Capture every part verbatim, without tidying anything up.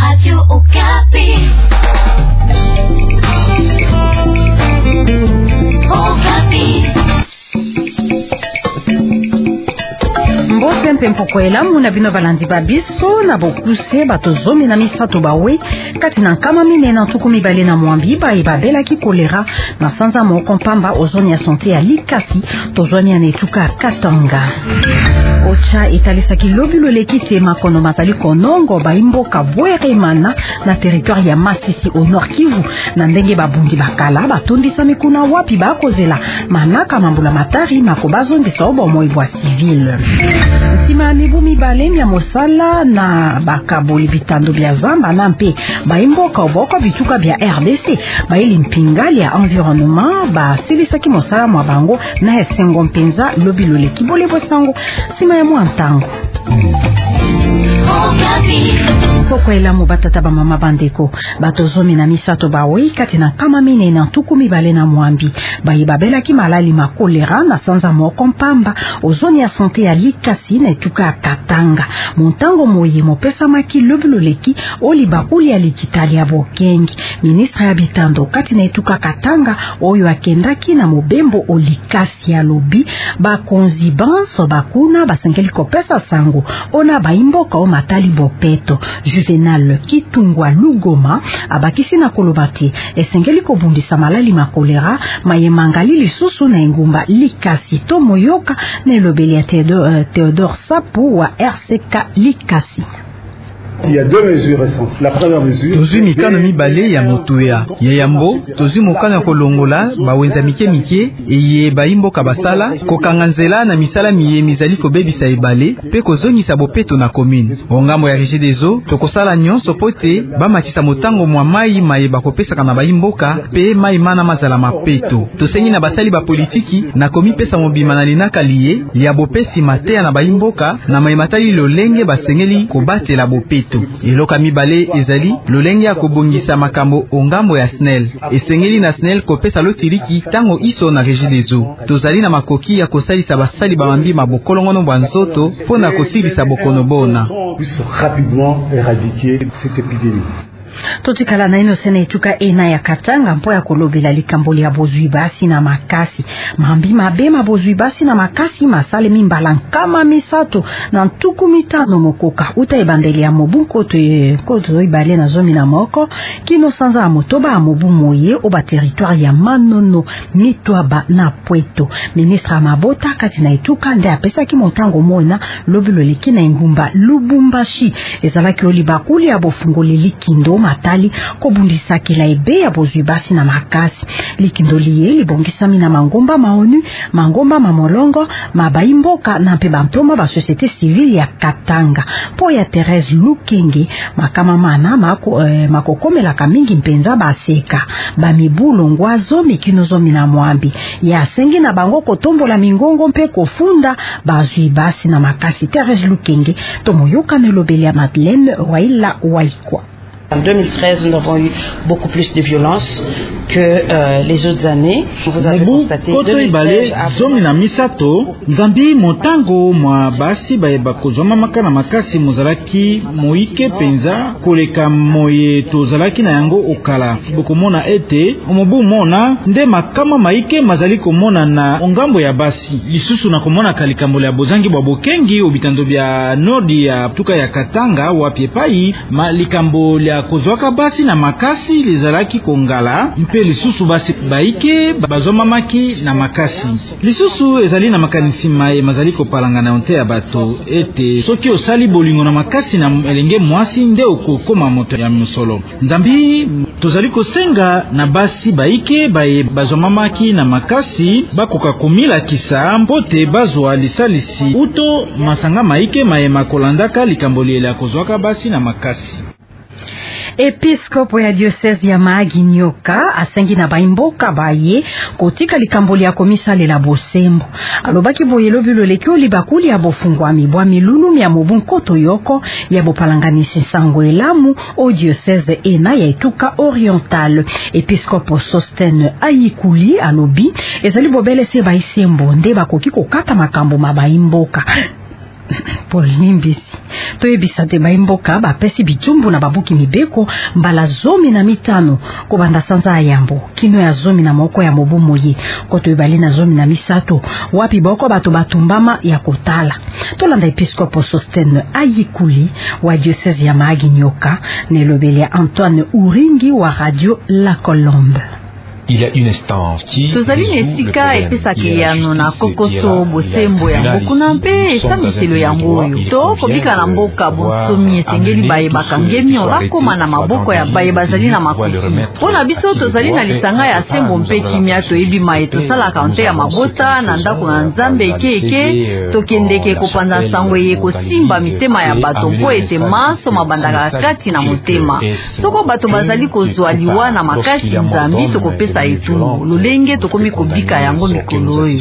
Radio Okapi. Okapi. Mbote mpempo kwela muna bino balandi babiso na bokuse batozomi na misato bawe kati na nkama mine na tuku mibale na mwambi ba ibabela ki kolera na sanza moko mpamba ozoni ya sante ya Likasi tozoni ya netuka Katanga. Ocha italisa kilobilo lekite makono matali konongo ba imboka bwere mana na territoire ya Masisi au Nord Kivu na ndenge babundi bakala batondisa mikuna wapi bakozela manaka mambula matari makobazongisa obo moibwa civil. Sima mibu mibale ya mosala na bakaboli bitando bya zamba na mpe baimboka oboko bituka bya R D C baili mpingali ya environnement ba silisaki mosala mwa bango na esengo mpenza lobilo lekibole bosango sima ya mwantango. Koko elamu batata ba mama bandeko batozomi na misato bawe kati na kama mine na tuku mibale na mwambi bayibabela ki malali makolera na sanza moko mpamba ozoni ya sante ya Likasi na etuka Katanga montango moye mopesa maki lobilo leki oli bakuli ya likitali ya bokengi ministre ya bitando kati na etuka Katanga oyo akendaki na mobembo Olikasi ya lobi bakonzi banso bakuna basengeli kopesa sango ona baimboka o matali bopeto Juvenal Kitungwa Lugoma abakisi na kolobati esengeli kobundisa malali makolera mayemangali lisusu na engumba Likasi to moyoka na elobeli ya Theodore, Theodore Sapu wa R C K Likasi. Il y a deux mesures essentielles. La première mesure, tozu mikano mibale ya motuya ya yambo tozu mokana kolongola bawenza mike mike eye baimboka basala kokanga nzela na misala miye mizali kobebisa ebale pe kozongisa bopeto na commune ongambo ya régie des eaux tokosala nyonso pote bamatisa motango mwa mai maye bakopesaka na baimboka pe mai mana mazala mapeto tosengi na basali ba politiki na komi pesa mobima na linaka liye ya bopesi mateya na baimboka na mai matali lolenge basengeli kobatela bopeto. Eloka mibale ezali lolenge ya kobongisa makambo ongambo ya S N E L esengeli na S N E L kopesa lotiriki tango iso na régie des eaux tozali na makoki ya kosalisa basali bamambi mabokolongono bwa nzoto pona kosilisa bokono bona rapidement éradiquer cette épidémie. Totikala na ino sene etuka ena ya Katanga mpo ya kolobela likamboli ya bozwi basi na makasi mambi mabema bozwi basi na makasi masale mimbala nkama misato na ntuku mitano mokoka uta ebandeli ya mobu koto koto ibale na zomi na moko kino sanza ya motoba ya mobu moye oba territoire ya Manono Mitwaba na Pweto. Ministre Mabota kati na etuka nde apesa ki montango mona lobilo liki na engumba Lubumbashi ezalaki oli bakuli ya bofungoli likindo matali kobundisa kila ebe ya bozwi basi na makasi likindoliye libongisami na mangomba maonu mangomba mamolongo mabaimboka na mpe bantoma ba société civile ya Katanga po ya Thérèse Lukenge makama mana mako eh, makokomela kamingi mpenza baseka bamibulo ngwazo mikinozo mina mwambi ya sengi na bango kotombola mingongo mpe kofunda bazwi basi na makasi. Thérèse Lukenge tomoyoka nelobeli ya Madeleine Waila Waikwa. En deux mille treize, nous avons eu beaucoup plus de violence que euh, les autres années. Vous avez constaté deux mille treize zomi na misato nzambi motango mwa basi bayeba kozoma makana makasi mozalaki moike penza koleka moye tozalaki na yango okala bokomona ete omobu mona nde makama maike mazali komona na ongambo ya basi lisusu na komona kalikambola ya bozangi bwa bokengi obitando bya nodi ya tuka ya Katanga wapi epai malikambo ya kozwaka basi na makasi lezalaki kongala mpe lisusu basi baike bazoma maki na makasi lisusu ezali na makanisi maye mazali kopalanga na onte ya bato ete soki osali bolingo na makasi na elenge mwasi nde okokoma moto ya musolo nzambi tozali kosenga na basi baike baye bazoma maki na makasi bakoka komila kisa mpote bazwa lisalisi uto masanga maike maye makolandaka likamboli ya kozwaka basi na makasi. Episkopo ya diocese ya Mahagi Nyoka asengi na baimboka baye kotika likamboli ya komisa lela bosembo alobaki boyelo biloleki libakuli ya bofungwami bwa milulu ya mobu nkoto yoko ya bopalanganisi sango elamu o diocese ena ya etuka oriental. Episkopo Sostene Ayikuli alobi ezali bobele se baisembo nde bakoki kokata makambo mabaimboka Paul Nimbisi toyebisa te baimboka bapesi bitumbu na babuki mibeko mbala zomi na mitano kobanda sanza yambo kino ya zomi na moko ya mobumoye koto ebali na zomi na misato wapi boko bato batumbama ya kotala tolanda episkopo Sostene Ayikuli wa diocese ya Mahagi Nyoka nelobeli Antoine Uringi wa Radio La Colombe. Il y a une instance qui tozali nesika epesaki yano na kokoso bosembo yango kuna mpe esambiselo yango oyo to kobika na mboka bonsomi esengeli bayebaka ngemi bakoma na maboko ya baye bazali na makuti mpona biso tozali na lisanga ya sembo mpe kimia toyebi maye tosalaka nte ya mabota na ndako na nzambe eke eke tokendeke kopanza sango ye kosimba mitema ya bato mpo ete maso mabandaka kati na motema soko bato bazali kozwa liwa na makasi nzambi tokopesa etungu lolenge tokomi kobika yango mikolo oyo.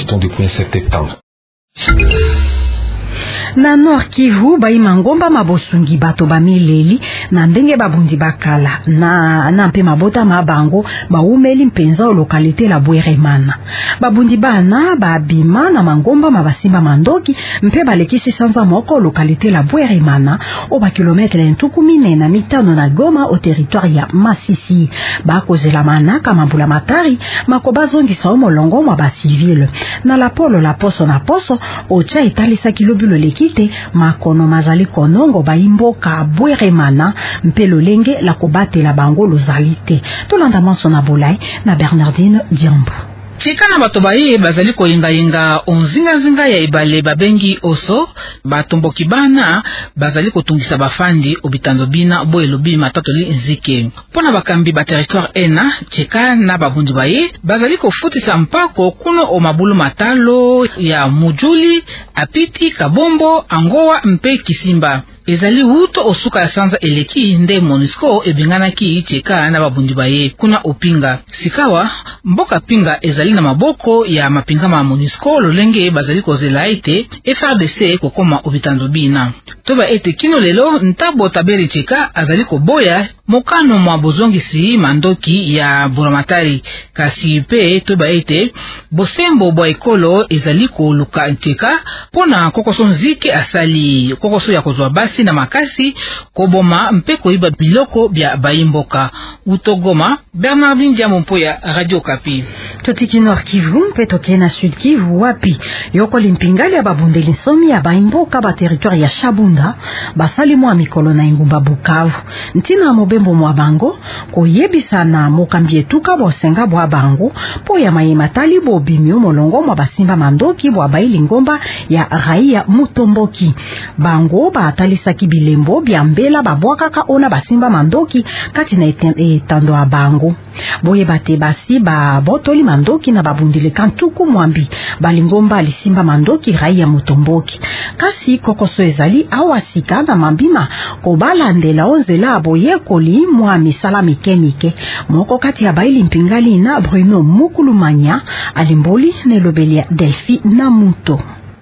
Na Nord Kivu baima ngomba mabosungi bato bamileli na ndenge babundi bakala na na mpe mabota mabango baumeli mpenza o lokalite la Bweremana babundi bana babima na mangomba mabasimba mandoki mpe balekisi sanza moko lokalite la Bweremana o ba kilometre ntuku mine na mitano na Goma o territoire ya Masisi bakozela manaka mambula matari makoba zongisa o molongo mwa ba civile na la polo la poso na poso o cha italisa kilobulo leki kite makono mazali konongo baimboka Bweremana mpelo lenge la kobate la bango lozalite tolanda manso na bolai na Bernardine Diambo. Chika na bato baye bazali koyenga yenga onzinga zinga ya ibale babengi oso batomboki bana bazali kotungisa bafandi obitando bina boelo bi matatoli nzike pona bakambi ba territoire ena chika na babundi baye bazali kofutisa mpako kuno o mabulu matalo ya Mujuli Apiti Kabombo Angoa mpe Kisimba ezali huto osuka ya sanza eleki nde MONUSCO ebingana ki cheka na babundi baye kuna opinga sikawa mboka pinga ezali na maboko ya mapinga ma MONUSCO lolenge bazali kozela ete F R D C kokoma obitando bina toba ete kino lelo ntabo taberi cheka azali koboya mokano mwa bozongisi mandoki ya buramatari kasi pe toba ete bosembo bwa ekolo ezali koluka cheka pona kokoso nzike asali kokoso ya kozwa basi na makasi koboma mpe koiba biloko bya baimboka utogoma. Bernardine Diambo ya Radio Kapi. Totiki Nord Kivu mpe toke na Sud Kivu wapi yoko limpingali ya babundeli somi ya baimboka ba territoire ya Shabunda basali mwa mikolo na ingumba Bukavu ntina mobembo mwa bango koyebisa na mokambi etuka bosenga bwa bango po ya mayematali bo bimio molongo mwa basimba mandoki bwa baili ngomba ya raia Mutomboki bango ba atalisaki bilembo bya mbela babwakaka ona basimba mandoki kati na etando ya bango boye bate basi ba botoli mandoki na babundile kantuku mwambi balingomba alisimba mandoki raia Mutomboki kasi kokoso ezali awasika na mambima kobalandela onzela boye koli mwa misala mikemike moko kati ya baili mpingali na Bruno Mukulumanya alimboli nelobelia Delphi Namuto.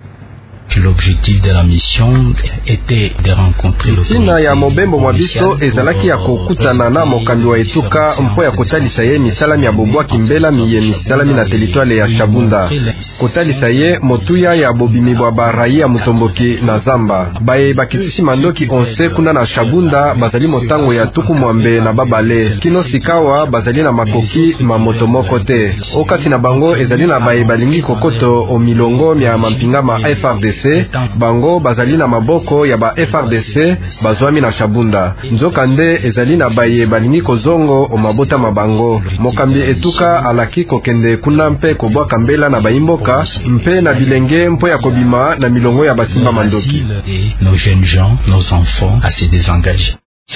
L'objectif de la mission était de rencontrer le Sina ya mobembo mwabiso ezalaki ya kokutana na mokambi wa etuka mpo ya kotalisa ye misalami ya bobwa kimbela miye misalami na territoire ya Shabunda kotalisa ye motuya ya bobimi bwa barayi ya Mutomboki na Zamba baye bakitisi mandoki onse kuna na Shabunda bazali motango ya tuku mwambe na babale kino sikawa bazali na makoki mamoto moko te okati na bango ezali na baye balingi kokoto o milongo mya mampinga ma F R D C bango bazali na maboko ya ba F R D C bazwami na Shabunda nzoka nde ezali na baye balingi kozongo o mabota mabango mokambi etuka alaki kokende kuna mpe kobwa kambela na baimboka mpe na bilenge mpo ya kobima na milongo ya basimba mandoki nos jeunes gens nos enfants à se désengager.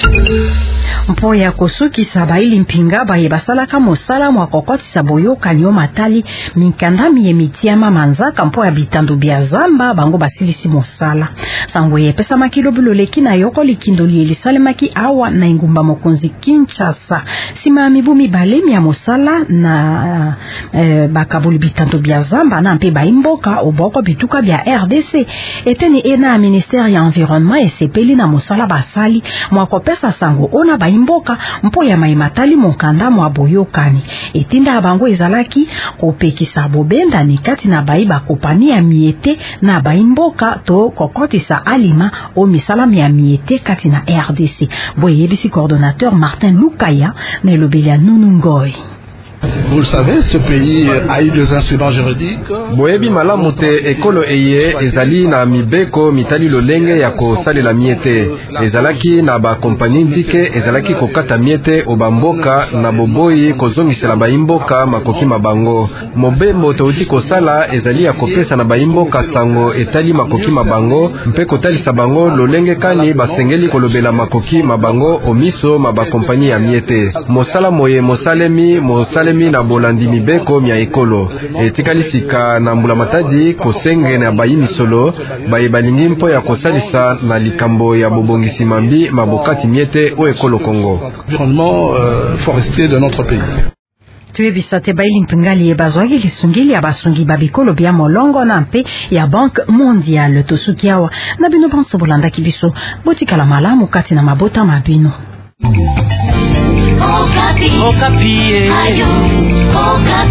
Mpo ya kosukisa baili mpinga baye basalaka mosala mwa kokotisa boyoka nyo matali minkanda miye mitiama manzaka mpo ya bitando bya Zamba bango basilisi mosala sango yepesa makilobulo leki na yoko likindoli elisalemaki awa na ingumba mokonzi Kinshasa sima mibumi balemi ya mosala na eh, bakabuli bitando bya Zamba na mpe baimboka oboko bituka bya R D C eteni ena ministère ya environnement esepeli na mosala basali mwa kopesa sango ona ba baimboka mpo ya maimatali mokanda mwa boyokani etinda bango ezalaki kopekisa bobendani kati na bai bakopani ya miete na baimboka to kokotisa alima o misalami ya miete kati na R D C. Boye yebisi coordonnateur Martin Lukaya na elobeli ya Nunu Ngoy. Vous le savez, ce pays a eu des instruments juridiques. Boyebi malamu te ekolo eye ezali na mibeko mitali lolenge ya kosalela miete. Ezalaki na ba kompani ndike ezalaki kokata miete obamboka na boboyi kozongisela baimboka makoki mabango. Mobembo touti kosala ezali ya kopesa na baimboka sango etali makoki mabango mpe kotalisa bango lolenge kani basengeli kolobela makoki mabango omiso maba kompani ya miete. Mosala moye mosalemi mosalemi na bolandi mibeko mya ekolo etikali sika na mbula matadi kosenge na bayi misolo baye balingi mpo ya kosalisa na likambo ya bobongisi mambi mabokati miete o ekolo Congo. Environnement euh, forestier de notre pays. Tuyebisa te baili mpingali ebazwaki lisungili ya basungi babikolo bya molongo na mpe ya Banque Mondiale tosuki awa na bino banso bolandaki biso botikala malamu kati na mabota mabino. Okapi. Okapi. Ayo. Okapi.